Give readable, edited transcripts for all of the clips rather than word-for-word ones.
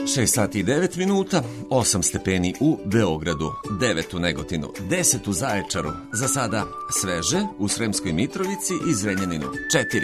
6 sati i 9 minuta, 8 stepeni u Beogradu, 9 u Negotinu, 10 u Zaječaru, za sada sveže u Sremskoj Mitrovici i Zrenjaninu, 4.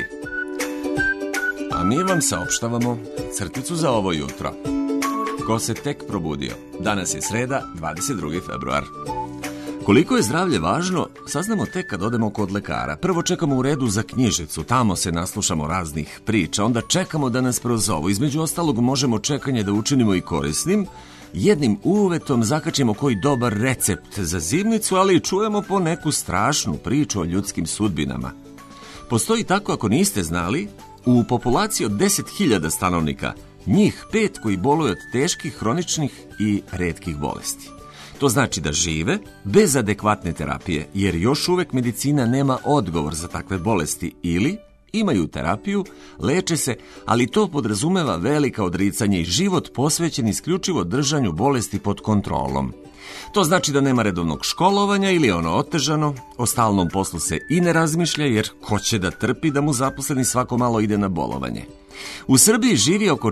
A mi vam saopštavamo crticu za ovo jutro. Ko se tek probudio? Danas je sreda, 22. februar. Koliko je zdravlje važno, saznamo tek kad odemo kod lekara. Prvo čekamo u redu za knjižicu, tamo se naslušamo raznih priča, onda čekamo da nas prozovu. Između ostalog možemo čekanje da učinimo i korisnim. Jednim uvetom zakačimo koji dobar recept za zimnicu, ali čujemo po neku strašnu priču o ljudskim sudbinama. Postoji tako, ako niste znali, u populaciji od 10.000 stanovnika, njih 5 koji boluju od teških, hroničnih i retkih bolesti. To znači da žive bez adekvatne terapije, jer još uvek medicina nema odgovor za takve bolesti ili imaju terapiju, leče se, ali to podrazumeva velika odricanja i život posvećen isključivo držanju bolesti pod kontrolom. To znači da nema redovnog školovanja ili ono otežano, o stalnom poslu se i ne razmišlja, jer ko će da trpi da mu zaposleni svako malo ide na bolovanje. U Srbiji živi oko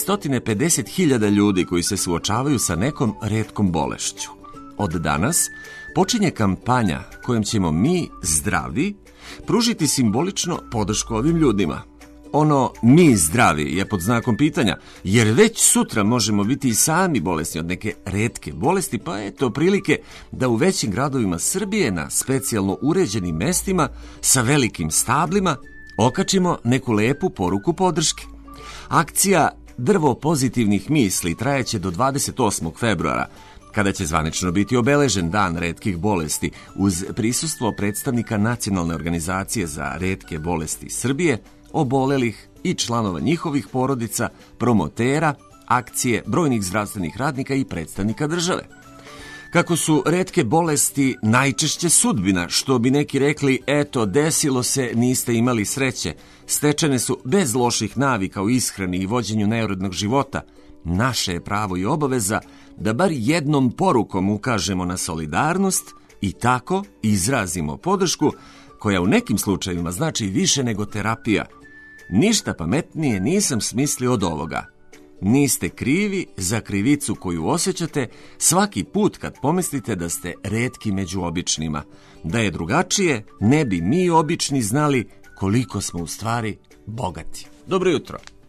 450.000 ljudi koji se suočavaju sa nekom retkom bolešću. Od danas počinje kampanja kojom ćemo mi, zdravi, pružiti simbolično podršku ovim ljudima. Ono mi zdravi je pod znakom pitanja, jer već sutra možemo biti i sami bolesni od neke retke bolesti, pa eto prilike da u većim gradovima Srbije na specijalno uređenim mestima sa velikim stablima okačimo neku lepu poruku podrške. Akcija Drvo pozitivnih misli trajeće do 28. februara, kada će zvanično biti obeležen dan retkih bolesti uz prisustvo predstavnika Nacionalne organizacije za retke bolesti Srbije, obolelih i članova njihovih porodica, promotera akcije, brojnih zdravstvenih radnika i predstavnika države. Kako su retke bolesti najčešće sudbina, što bi neki rekli, eto, desilo se, niste imali sreće, stečene su bez loših navika u ishrani i vođenju neurednog života, naše je pravo i obaveza da bar jednom porukom ukažemo na solidarnost i tako izrazimo podršku koja u nekim slučajevima znači više nego terapija. Ništa pametnije nisam smislio od ovoga. Niste krivi za krivicu koju osjećate svaki put kad pomislite da ste retki među običnima. Da je drugačije, ne bi mi obični znali koliko smo u stvari bogati. Dobro jutro.